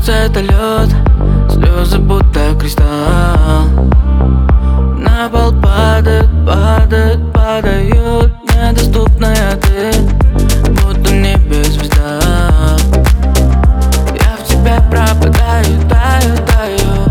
сердце это лед, слезы будто кристалл. На пол падают, падают, падают. Недоступная ты, будто в небе звезда. Я в тебе пропадаю, таю, таю.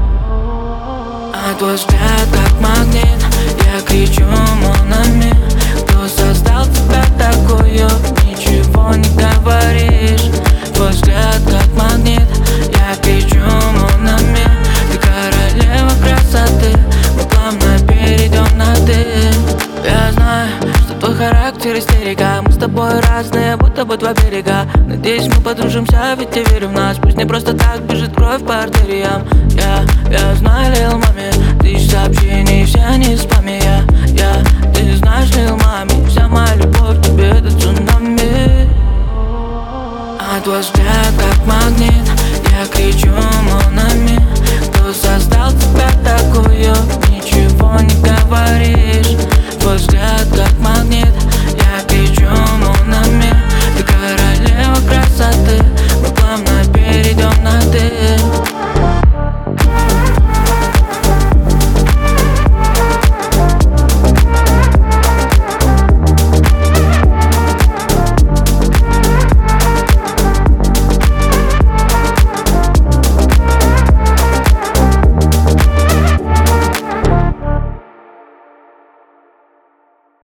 А твой взгляд как магнит, я кричу монами. Кто создал тебя такую, ничего не говоришь. Твой взгляд как магнит, я кричу монами. Ты королева красоты, мы плавно перейдем на ты. Я знаю, что твой характер истерика. Мы с тобой разные, будто бы два берега. Надеюсь, мы подружимся, ведь я верю в нас. Пусть не просто так бежит кровь по артериям. Я знаю, лил маме, ты сообщи